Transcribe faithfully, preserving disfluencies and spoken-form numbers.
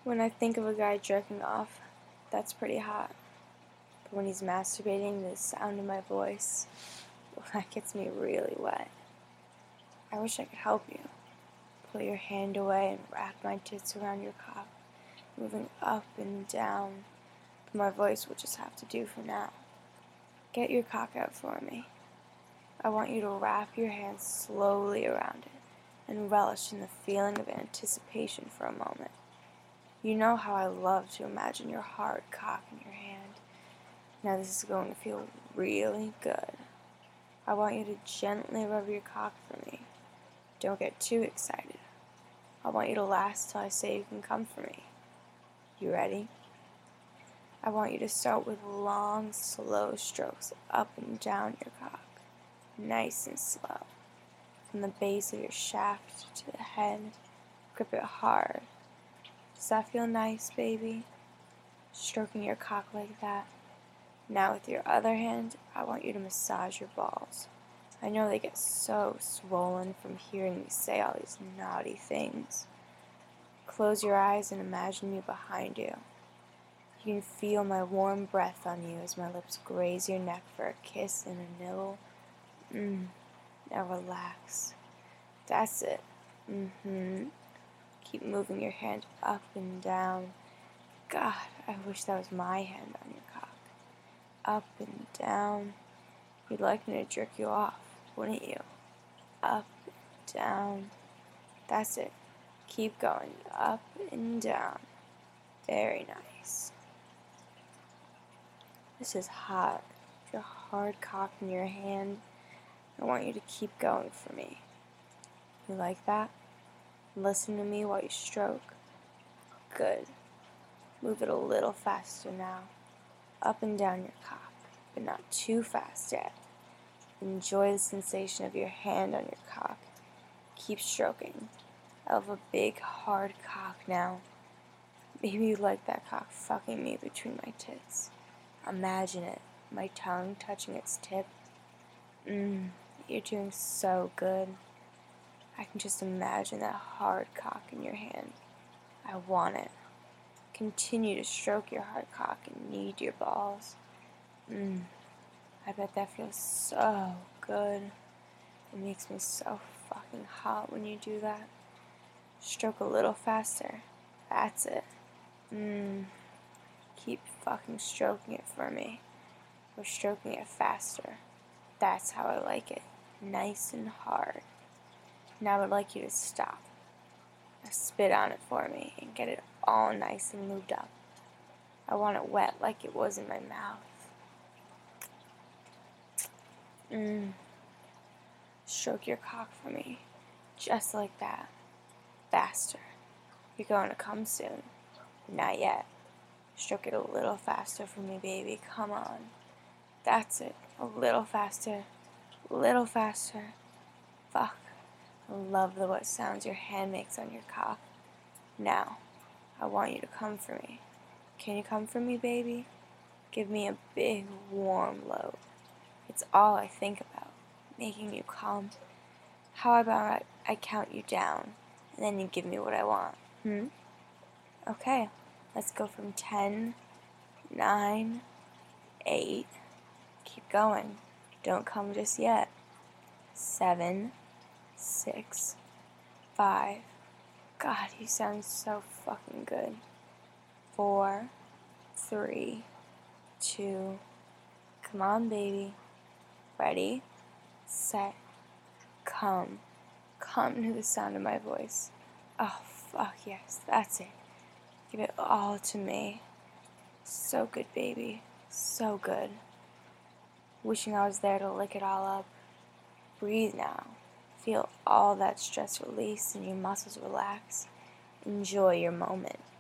When I think of a guy jerking off, that's pretty hot. But when he's masturbating, the sound of my voice, well, that gets me really wet. I wish I could help you. Pull your hand away and wrap my tits around your cock, moving up and down. But my voice will just have to do for now. Get your cock out for me. I want you to wrap your hands slowly around it and relish in the feeling of anticipation for a moment. You know how I love to imagine your hard cock in your hand. Now this is going to feel really good. I want you to gently rub your cock for me. Don't get too excited. I want you to last till I say you can come for me. You ready? I want you to start with long, slow strokes up and down your cock. Nice and slow. From the base of your shaft to the head, grip it hard. Does that feel nice, baby? Stroking your cock like that. Now with your other hand, I want you to massage your balls. I know they get so swollen from hearing me say all these naughty things. Close your eyes and imagine me behind you. You can feel my warm breath on you as my lips graze your neck for a kiss and a nibble. Mmm. Now relax. That's it. Mm-hmm. Keep moving your hand up and down. God, I wish that was my hand on your cock. Up and down. You'd like me to jerk you off, wouldn't you? Up and down. That's it. Keep going. Up and down. Very nice. This is hot. Your hard cock in your hand. I want you to keep going for me. You like that? Listen to me while you stroke. Good. Move it a little faster now. Up and down your cock, but not too fast yet. Enjoy the sensation of your hand on your cock. Keep stroking. I have a big, hard cock now. Maybe you like that cock fucking me between my tits. Imagine it, my tongue touching its tip. Mmm, you're doing so good. I can just imagine that hard cock in your hand. I want it. Continue to stroke your hard cock and knead your balls. Mmm, I bet that feels so good. It makes me so fucking hot when you do that. Stroke a little faster. That's it. Mmm. Keep fucking stroking it for me. We're stroking it faster. That's how I like it. Nice and hard. Now I would like you to stop. Now spit on it for me and get it all nice and lubed up. I want it wet like it was in my mouth. Mmm. Stroke your cock for me. Just like that. Faster. You're going to come soon. Not yet. Stroke it a little faster for me, baby. Come on. That's it. A little faster. A little faster. Fuck. I love the wet sounds your hand makes on your cock. Now, I want you to come for me. Can you come for me, baby? Give me a big, warm load. It's all I think about. Making you come. How about I, I count you down, and then you give me what I want? Hmm? Okay. Let's go from ten, nine, eight. Keep going. Don't come just yet. seven, six, five. God, you sound so fucking good. four, three, two. Come on, baby. Ready, set, come. Come to the sound of my voice. Oh, fuck yes, that's it. Give it all to me. So good, baby. So good. Wishing I was there to lick it all up. Breathe now. Feel all that stress release and your muscles relax. Enjoy your moment.